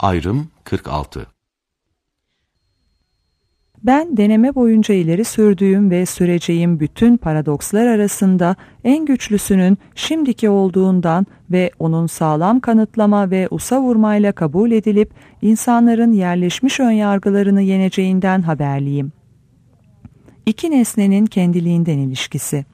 Ayrım 46. Ben deneme boyunca ileri sürdüğüm ve süreceğim bütün paradokslar arasında en güçlüsünün şimdiki olduğundan ve onun sağlam kanıtlama ve usa vurmayla kabul edilip insanların yerleşmiş önyargılarını yeneceğinden haberliyim. İki nesnenin kendiliğinden ilişkisi.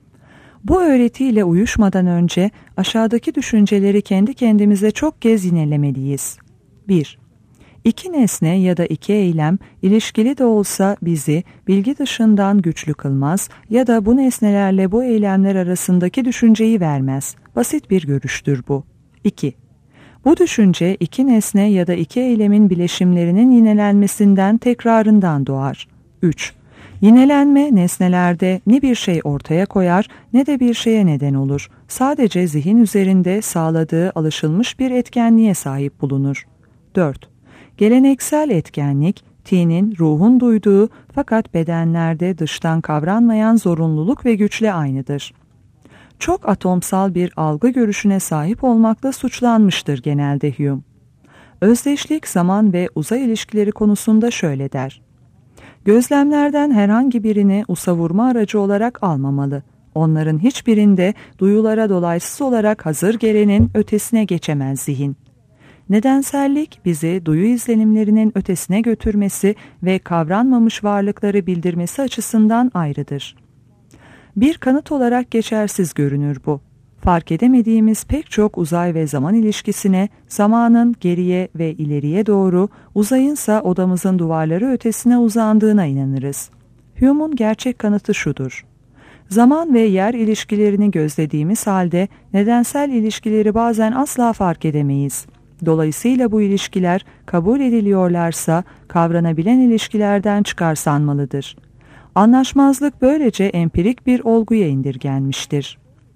Bu öğretiyle uyuşmadan önce aşağıdaki düşünceleri kendi kendimize çok kez yinelemeliyiz. 1. İki nesne ya da iki eylem ilişkili de olsa bizi bilgi dışından güçlü kılmaz ya da bu nesnelerle bu eylemler arasındaki düşünceyi vermez. Basit bir görüştür bu. 2. Bu düşünce iki nesne ya da iki eylemin bileşimlerinin yinelenmesinden tekrarından doğar. 3. Yinelenme nesnelerde ne bir şey ortaya koyar ne de bir şeye neden olur. Sadece zihin üzerinde sağladığı alışılmış bir etkenliğe sahip bulunur. 4. Geleneksel etkenlik, tinin, ruhun duyduğu fakat bedenlerde dıştan kavranmayan zorunluluk ve güçle aynıdır. Çok atomsal bir algı görüşüne sahip olmakla suçlanmıştır genelde Hume. Özdeşlik, zaman ve uzay ilişkileri konusunda şöyle der. Gözlemlerden herhangi birini usavurma aracı olarak almamalı. Onların hiçbirinde duyulara dolaysız olarak hazır gelenin ötesine geçemez zihin. Nedensellik bizi duyu izlenimlerinin ötesine götürmesi ve kavranmamış varlıkları bildirmesi açısından ayrıdır. Bir kanıt olarak geçersiz görünür bu. Fark edemediğimiz pek çok uzay ve zaman ilişkisine, zamanın geriye ve ileriye doğru, uzayınsa odamızın duvarları ötesine uzandığına inanırız. Hume'un gerçek kanıtı şudur. Zaman ve yer ilişkilerini gözlediğimiz halde nedensel ilişkileri bazen asla fark edemeyiz. Dolayısıyla bu ilişkiler kabul ediliyorlarsa kavranabilen ilişkilerden çıkar sanmalıdır. Anlaşmazlık böylece empirik bir olguya indirgenmiştir.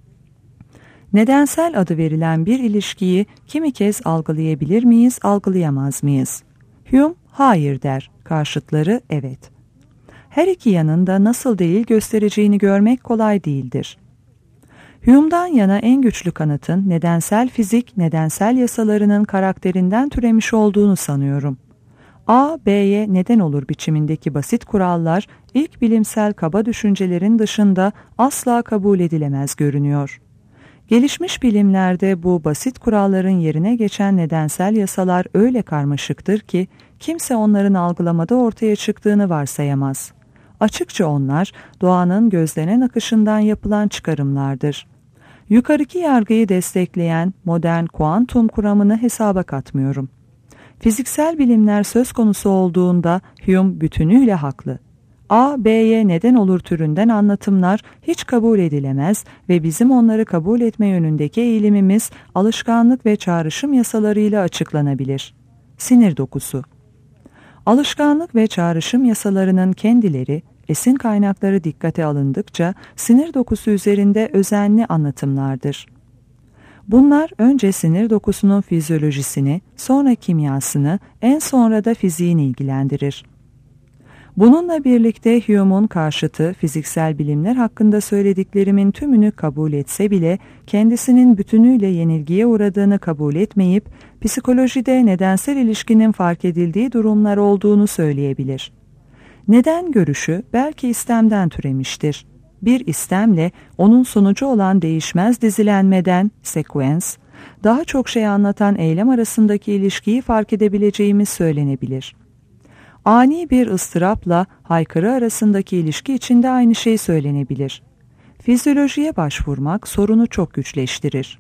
Nedensel adı verilen bir ilişkiyi kimi kez algılayabilir miyiz, algılayamaz mıyız? Hume hayır der, karşıtları evet. Her iki yanında nasıl delil göstereceğini görmek kolay değildir. Hume'dan yana en güçlü kanıtın nedensel fizik, nedensel yasalarının karakterinden türemiş olduğunu sanıyorum. A, B'ye neden olur biçimindeki basit kurallar ilk bilimsel kaba düşüncelerin dışında asla kabul edilemez görünüyor. Gelişmiş bilimlerde bu basit kuralların yerine geçen nedensel yasalar öyle karmaşıktır ki kimse onların algılamada ortaya çıktığını varsayamaz. Açıkça onlar doğanın gözlenen akışından yapılan çıkarımlardır. Yukarıki yargıyı destekleyen modern kuantum kuramını hesaba katmıyorum. Fiziksel bilimler söz konusu olduğunda Hume bütünüyle haklı. A, B'ye neden olur türünden anlatımlar hiç kabul edilemez ve bizim onları kabul etme yönündeki eğilimimiz alışkanlık ve çağrışım yasalarıyla açıklanabilir. Sinir dokusu. Alışkanlık ve çağrışım yasalarının kendileri, esin kaynakları dikkate alındıkça sinir dokusu üzerinde özenli anlatımlardır. Bunlar önce sinir dokusunun fizyolojisini, sonra kimyasını, en sonra da fiziğini ilgilendirir. Bununla birlikte Hume'un karşıtı fiziksel bilimler hakkında söylediklerimin tümünü kabul etse bile kendisinin bütünüyle yenilgiye uğradığını kabul etmeyip psikolojide nedensel ilişkinin fark edildiği durumlar olduğunu söyleyebilir. Neden görüşü belki istemden türemiştir. Bir istemle onun sonucu olan değişmez dizilenmeden, sequence, daha çok şey anlatan eylem arasındaki ilişkiyi fark edebileceğimiz söylenebilir. Ani bir ıstırapla haykırı arasındaki ilişki içinde aynı şey söylenebilir. Fizyolojiye başvurmak sorunu çok güçleştirir.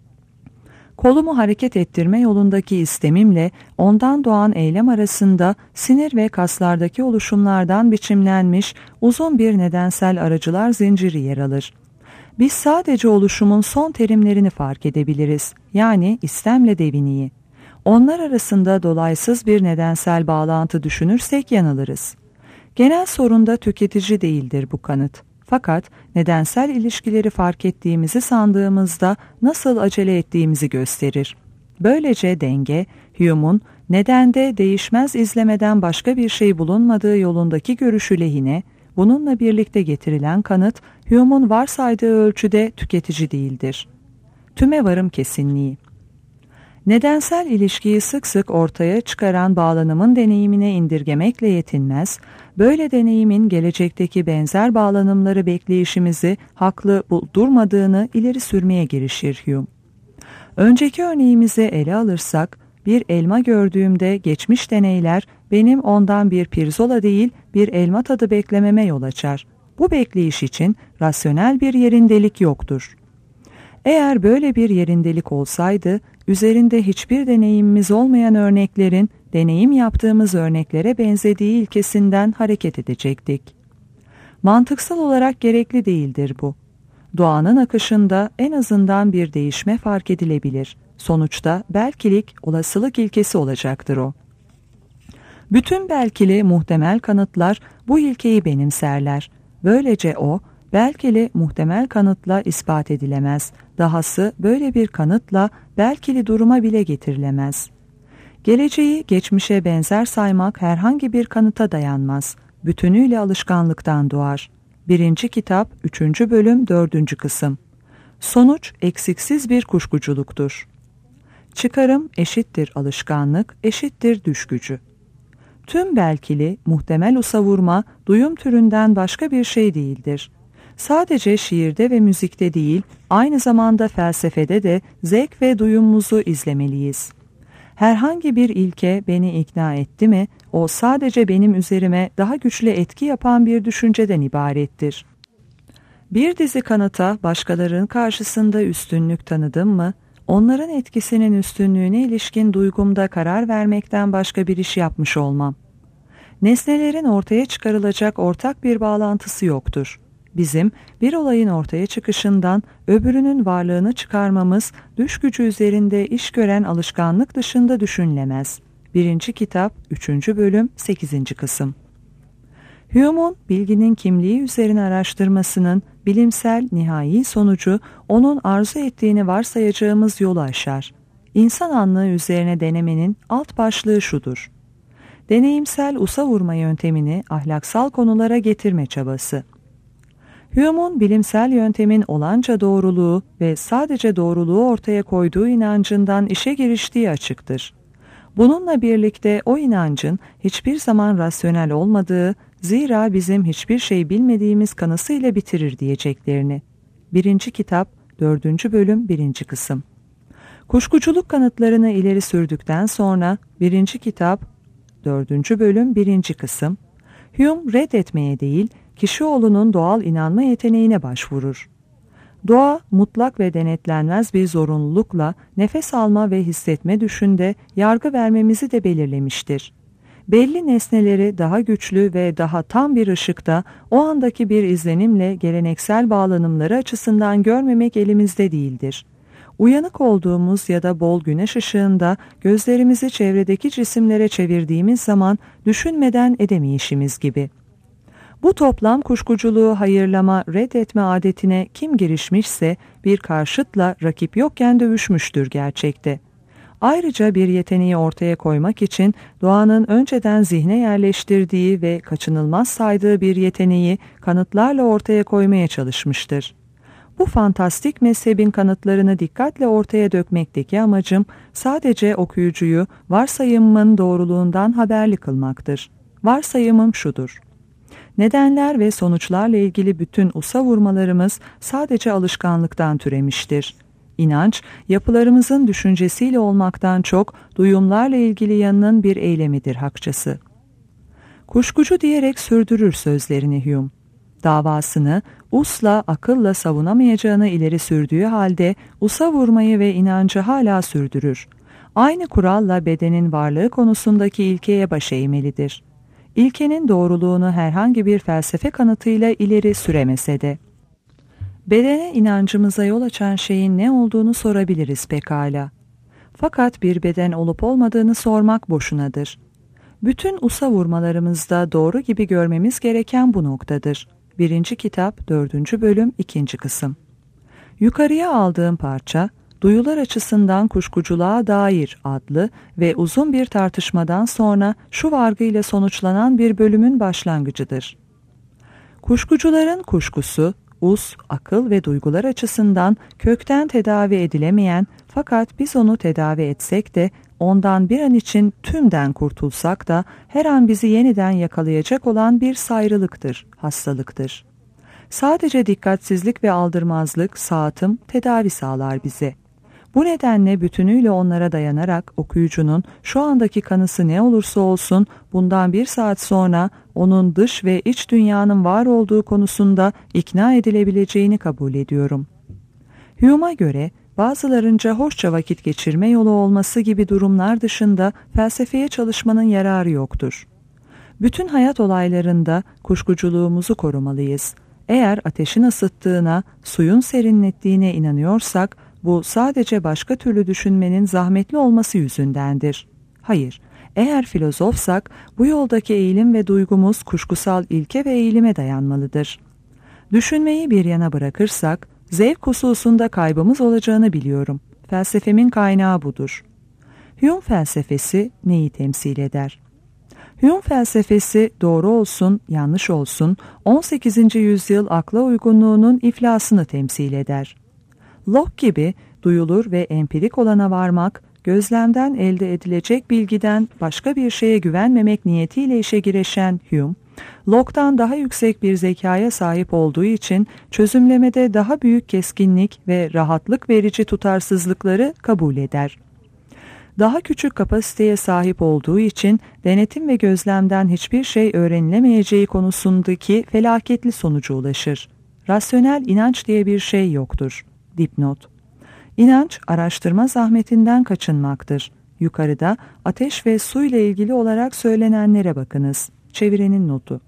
Kolumu hareket ettirme yolundaki istemimle ondan doğan eylem arasında sinir ve kaslardaki oluşumlardan biçimlenmiş uzun bir nedensel aracılar zinciri yer alır. Biz sadece oluşumun son terimlerini fark edebiliriz, yani istemle deviniyi. Onlar arasında dolaysız bir nedensel bağlantı düşünürsek yanılırız. Genel sorunda tüketici değildir bu kanıt. Fakat nedensel ilişkileri fark ettiğimizi sandığımızda nasıl acele ettiğimizi gösterir. Böylece denge, Hume'un nedende değişmez izlemeden başka bir şey bulunmadığı yolundaki görüşü lehine, bununla birlikte getirilen kanıt, Hume'un varsaydığı ölçüde tüketici değildir. Tümevarım kesinliği. Nedensel ilişkiyi sık sık ortaya çıkaran bağlanımın deneyimine indirgemekle yetinmez, böyle deneyimin gelecekteki benzer bağlanımları bekleyişimizi haklı buldurmadığını ileri sürmeye girişir Hume. Önceki örneğimizi ele alırsak, bir elma gördüğümde geçmiş deneyler benim ondan bir pirzola değil bir elma tadı beklememe yol açar. Bu bekleyiş için rasyonel bir yerindelik yoktur. Eğer böyle bir yerindelik olsaydı, üzerinde hiçbir deneyimimiz olmayan örneklerin deneyim yaptığımız örneklere benzediği ilkesinden hareket edecektik. Mantıksal olarak gerekli değildir bu. Doğanın akışında en azından bir değişme fark edilebilir. Sonuçta belkilik olasılık ilkesi olacaktır o. Bütün belkili muhtemel kanıtlar bu ilkeyi benimserler. Böylece o, belkili muhtemel kanıtla ispat edilemez. Dahası böyle bir kanıtla belkili duruma bile getirilemez. Geleceği geçmişe benzer saymak herhangi bir kanıta dayanmaz. Bütünüyle alışkanlıktan doğar. 1. kitap 3. bölüm 4. kısım. Sonuç eksiksiz bir kuşkuculuktur. Çıkarım eşittir alışkanlık eşittir düş gücü. Tüm belkili, muhtemel usavurma, duyum türünden başka bir şey değildir. Sadece şiirde ve müzikte değil, aynı zamanda felsefede de zevk ve duyumumuzu izlemeliyiz. Herhangi bir ilke beni ikna etti mi, o sadece benim üzerime daha güçlü etki yapan bir düşünceden ibarettir. Bir dizi kanıta başkalarının karşısında üstünlük tanıdım mı, onların etkisinin üstünlüğüne ilişkin duygumda karar vermekten başka bir iş yapmış olmam. Nesnelerin ortaya çıkarılacak ortak bir bağlantısı yoktur. Bizim bir olayın ortaya çıkışından öbürünün varlığını çıkarmamız düş gücü üzerinde iş gören alışkanlık dışında düşünülemez. 1. kitap 3. bölüm 8. kısım. Hume'un bilginin kimliği üzerine araştırmasının bilimsel nihai sonucu onun arzu ettiğini varsayacağımız yolu aşar. İnsan anlığı üzerine denemenin alt başlığı şudur: deneyimsel usavurma yöntemini ahlaksal konulara getirme çabası. Hume'un bilimsel yöntemin olanca doğruluğu ve sadece doğruluğu ortaya koyduğu inancından işe giriştiği açıktır. Bununla birlikte o inancın hiçbir zaman rasyonel olmadığı, zira bizim hiçbir şey bilmediğimiz kanısıyla bitirir diyeceklerini. 1. kitap 4. bölüm 1. kısım. Kuşkuculuk kanıtlarını ileri sürdükten sonra 1. kitap 4. bölüm 1. kısım, Hume reddetmeye değil, kişioğlunun doğal inanma yeteneğine başvurur. Doğa, mutlak ve denetlenmez bir zorunlulukla nefes alma ve hissetme düşünde yargı vermemizi de belirlemiştir. Belli nesneleri daha güçlü ve daha tam bir ışıkta, o andaki bir izlenimle geleneksel bağlanımları açısından görmemek elimizde değildir. Uyanık olduğumuz ya da bol güneş ışığında gözlerimizi çevredeki cisimlere çevirdiğimiz zaman düşünmeden edemeyişimiz gibi. Bu toplam kuşkuculuğu hayırlama, reddetme adetine kim girişmişse bir karşıtla rakip yokken dövüşmüştür gerçekte. Ayrıca bir yeteneği ortaya koymak için doğanın önceden zihne yerleştirdiği ve kaçınılmaz saydığı bir yeteneği kanıtlarla ortaya koymaya çalışmıştır. Bu fantastik mezhebin kanıtlarını dikkatle ortaya dökmekteki amacım sadece okuyucuyu varsayımımın doğruluğundan haberli kılmaktır. Varsayımım şudur: nedenler ve sonuçlarla ilgili bütün usavurmalarımız sadece alışkanlıktan türemiştir. İnanç, yapılarımızın düşüncesiyle olmaktan çok duyumlarla ilgili yanının bir eylemidir hakçası. Kuşkucu diyerek sürdürür sözlerini Hume. Davasını usla, akılla savunamayacağını ileri sürdüğü halde usa vurmayı ve inancı hala sürdürür. Aynı kuralla bedenin varlığı konusundaki ilkeye baş eğmelidir. İlkenin doğruluğunu herhangi bir felsefe kanıtıyla ileri süremese de. Bedene inancımıza yol açan şeyin ne olduğunu sorabiliriz pekala. Fakat bir beden olup olmadığını sormak boşunadır. Bütün usa vurmalarımızda doğru gibi görmemiz gereken bu noktadır. 1. kitap 4. bölüm 2. kısım. Yukarıya aldığım parça, Duyular Açısından Kuşkuculuğa Dair adlı ve uzun bir tartışmadan sonra şu vargıyla sonuçlanan bir bölümün başlangıcıdır. Kuşkucuların kuşkusu, akıl ve duygular açısından kökten tedavi edilemeyen Fakat biz onu tedavi etsek de, ondan bir an için tümden kurtulsak da her an bizi yeniden yakalayacak olan bir sayrılıktır, hastalıktır. Sadece dikkatsizlik ve aldırmazlık, sağıtım, tedavi sağlar bize. Bu nedenle bütünüyle onlara dayanarak okuyucunun şu andaki kanısı ne olursa olsun bundan 1 saat sonra onun dış ve iç dünyanın var olduğu konusunda ikna edilebileceğini kabul ediyorum. Hume'a göre bazılarınca hoşça vakit geçirme yolu olması gibi durumlar dışında felsefeye çalışmanın yararı yoktur. Bütün hayat olaylarında kuşkuculuğumuzu korumalıyız. Eğer ateşin ısıttığına, suyun serinlettiğine inanıyorsak, bu sadece başka türlü düşünmenin zahmetli olması yüzündendir. Hayır, eğer filozofsak bu yoldaki eğilim ve duygumuz kuşkusal ilke ve eğilime dayanmalıdır. Düşünmeyi bir yana bırakırsak, zevk hususunda kaybımız olacağını biliyorum. Felsefemin kaynağı budur. Hume felsefesi neyi temsil eder? Hume felsefesi doğru olsun, yanlış olsun 18. yüzyıl akla uygunluğunun iflasını temsil eder. Locke gibi duyulur ve empirik olana varmak, gözlemden elde edilecek bilgiden başka bir şeye güvenmemek niyetiyle işe girişen Hume, Locke'dan daha yüksek bir zekaya sahip olduğu için çözümlemede daha büyük keskinlik ve rahatlık verici tutarsızlıkları kabul eder. Daha küçük kapasiteye sahip olduğu için denetim ve gözlemden hiçbir şey öğrenilemeyeceği konusundaki felaketli sonuca ulaşır. Rasyonel inanç diye bir şey yoktur. Dipnot. İnanç, araştırma zahmetinden kaçınmaktır. Yukarıda ateş ve su ile ilgili olarak söylenenlere bakınız. Çevirenin notu.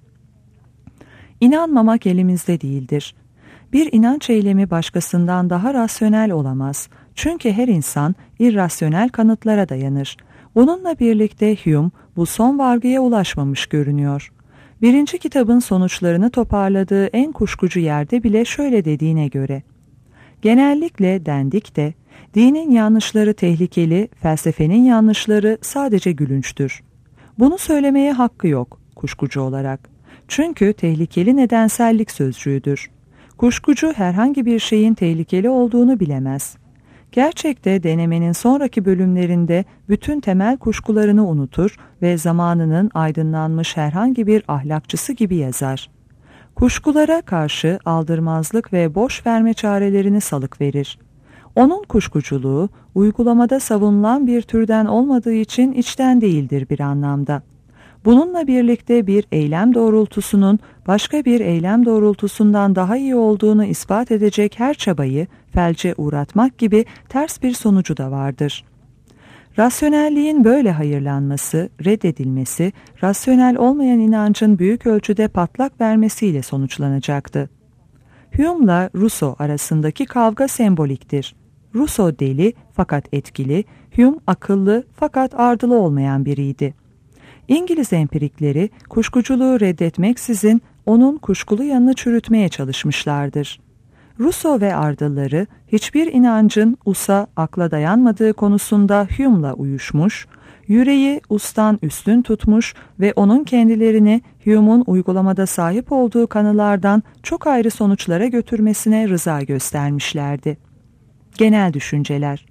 İnanmamak elimizde değildir. Bir inanç eylemi başkasından daha rasyonel olamaz. Çünkü her insan irrasyonel kanıtlara dayanır. Bununla birlikte Hume bu son vargıya ulaşmamış görünüyor. 1. kitabın sonuçlarını toparladığı en kuşkucu yerde bile şöyle dediğine göre: genellikle dendik de, dinin yanlışları tehlikeli, felsefenin yanlışları sadece gülünçtür. Bunu söylemeye hakkı yok kuşkucu olarak. Çünkü tehlikeli nedensellik sözcüğüdür. Kuşkucu herhangi bir şeyin tehlikeli olduğunu bilemez. Gerçekte denemenin sonraki bölümlerinde bütün temel kuşkularını unutur ve zamanının aydınlanmış herhangi bir ahlakçısı gibi yazar. Kuşkulara karşı aldırmazlık ve boş verme çarelerini salıkverir. Onun kuşkuculuğu uygulamada savunulan bir türden olmadığı için içten değildir bir anlamda. Bununla birlikte bir eylem doğrultusunun başka bir eylem doğrultusundan daha iyi olduğunu ispat edecek her çabayı felce uğratmak gibi ters bir sonucu da vardır. Rasyonelliğin böyle hayırlanması, reddedilmesi, rasyonel olmayan inancın büyük ölçüde patlak vermesiyle sonuçlanacaktı. Hume'la Rousseau arasındaki kavga semboliktir. Rousseau deli fakat etkili, Hume akıllı fakat ardılı olmayan biriydi. İngiliz empirikleri kuşkuculuğu reddetmeksizin onun kuşkulu yanını çürütmeye çalışmışlardır. Rousseau ve ardılları hiçbir inancın usa, akla dayanmadığı konusunda Hume'la uyuşmuş, yüreği ustan üstün tutmuş ve onun kendilerini Hume'un uygulamada sahip olduğu kanılardan çok ayrı sonuçlara götürmesine rıza göstermişlerdi. Genel düşünceler.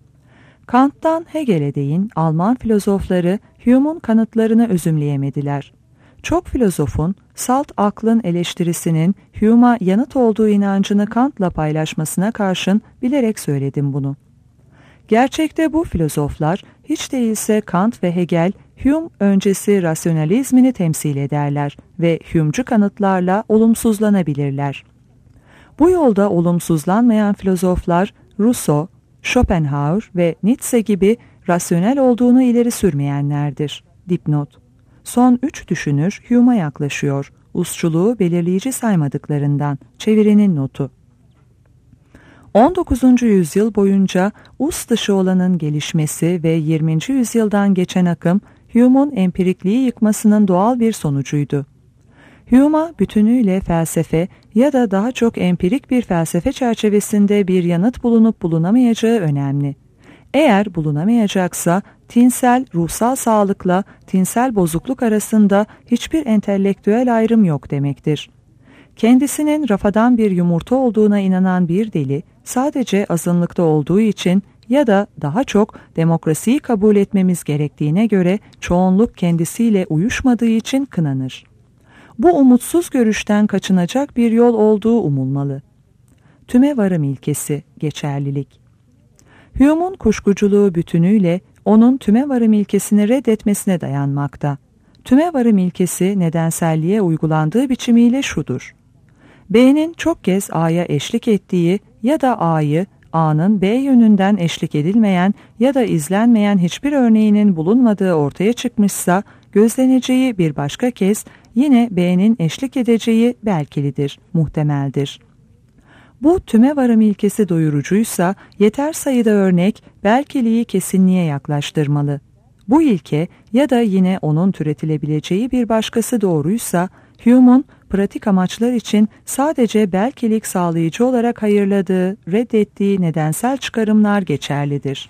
Kant'tan Hegel'e değin Alman filozofları Hume'un kanıtlarını özümleyemediler. Çok filozofun salt aklın eleştirisinin Hume'a yanıt olduğu inancını Kant'la paylaşmasına karşın bilerek söyledim bunu. Gerçekte bu filozoflar hiç değilse Kant ve Hegel, Hume öncesi rasyonalizmini temsil ederler ve Hume'cu kanıtlarla olumsuzlanabilirler. Bu yolda olumsuzlanmayan filozoflar Rousseau, Schopenhauer ve Nietzsche gibi rasyonel olduğunu ileri sürmeyenlerdir. Dipnot. Son 3 düşünür Hume'a yaklaşıyor. Usçuluğu belirleyici saymadıklarından. Çevirenin notu. 19. yüzyıl boyunca us dışı olanın gelişmesi ve 20. yüzyıldan geçen akım Hume'un empirikliği yıkmasının doğal bir sonucuydu. Hume'a bütünüyle felsefe ya da daha çok empirik bir felsefe çerçevesinde bir yanıt bulunup bulunamayacağı önemli. Eğer bulunamayacaksa tinsel ruhsal sağlıkla tinsel bozukluk arasında hiçbir entelektüel ayrım yok demektir. Kendisinin rafadan bir yumurta olduğuna inanan bir deli sadece azınlıkta olduğu için ya da daha çok demokrasiyi kabul etmemiz gerektiğine göre çoğunluk kendisiyle uyuşmadığı için kınanır. Bu umutsuz görüşten kaçınacak bir yol olduğu umulmalı. Tümevarım ilkesi, geçerlilik. Hume'un kuşkuculuğu bütünüyle onun tümevarım ilkesini reddetmesine dayanmakta. Tümevarım ilkesi nedenselliğe uygulandığı biçimiyle şudur: B'nin çok kez A'ya eşlik ettiği ya da A'nın B yönünden eşlik edilmeyen ya da izlenmeyen hiçbir örneğinin bulunmadığı ortaya çıkmışsa, gözleneceği bir başka kez yine B'nin eşlik edeceği belkilidir, muhtemeldir. Bu tümevarım ilkesi doyurucuysa yeter sayıda örnek belkiliği kesinliğe yaklaştırmalı. Bu ilke ya da yine onun türetilebileceği bir başkası doğruysa, Hume'un pratik amaçlar için sadece belkilik sağlayıcı olarak hayırladığı, reddettiği nedensel çıkarımlar geçerlidir.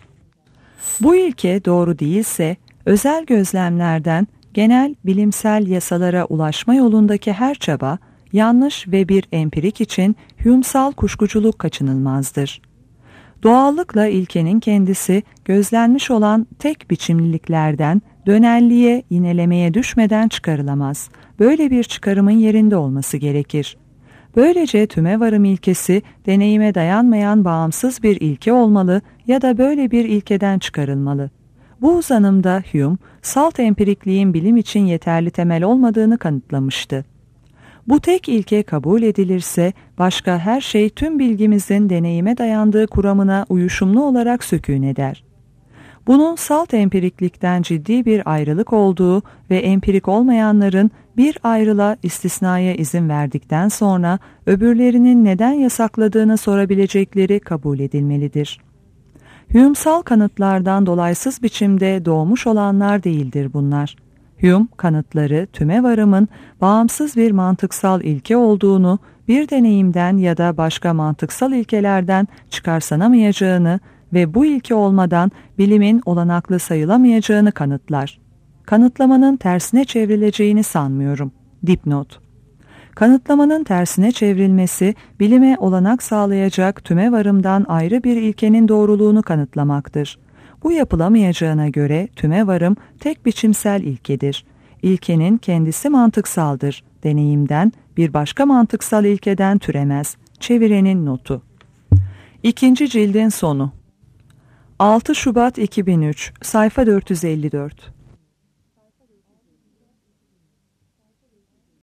Bu ilke doğru değilse, özel gözlemlerden genel bilimsel yasalara ulaşma yolundaki her çaba, yanlış ve bir empirik için Hume'sal kuşkuculuk kaçınılmazdır. Doğallıkla ilkenin kendisi gözlenmiş olan tek biçimliliklerden dönelliğe, yinelemeye düşmeden çıkarılamaz. Böyle bir çıkarımın yerinde olması gerekir. Böylece tümevarım ilkesi deneyime dayanmayan bağımsız bir ilke olmalı ya da böyle bir ilkeden çıkarılmalı. Bu uzanımda Hume, salt empirikliğin bilim için yeterli temel olmadığını kanıtlamıştı. Bu tek ilke kabul edilirse başka her şey tüm bilgimizin deneyime dayandığı kuramına uyuşumlu olarak sükûn eder. Bunun salt empiriklikten ciddi bir ayrılık olduğu ve empirik olmayanların bir ayrılığa istisnaya izin verdikten sonra öbürlerinin neden yasakladığını sorabilecekleri kabul edilmelidir. Hume'sal kanıtlardan dolaysız biçimde doğmuş olanlar değildir bunlar. Hume, kanıtları tümevarımın bağımsız bir mantıksal ilke olduğunu, bir deneyimden ya da başka mantıksal ilkelerden çıkarsanamayacağını ve bu ilke olmadan bilimin olanaklı sayılamayacağını kanıtlar. Kanıtlamanın tersine çevrileceğini sanmıyorum. Dipnot. Kanıtlamanın tersine çevrilmesi, bilime olanak sağlayacak tümevarımdan ayrı bir ilkenin doğruluğunu kanıtlamaktır. Bu yapılamayacağına göre tümevarım tek biçimsel ilkedir. İlkenin kendisi mantıksaldır. Deneyimden, bir başka mantıksal ilkeden türemez. Çevirenin notu. 2. cildin sonu. 6 Şubat 2003, sayfa 454.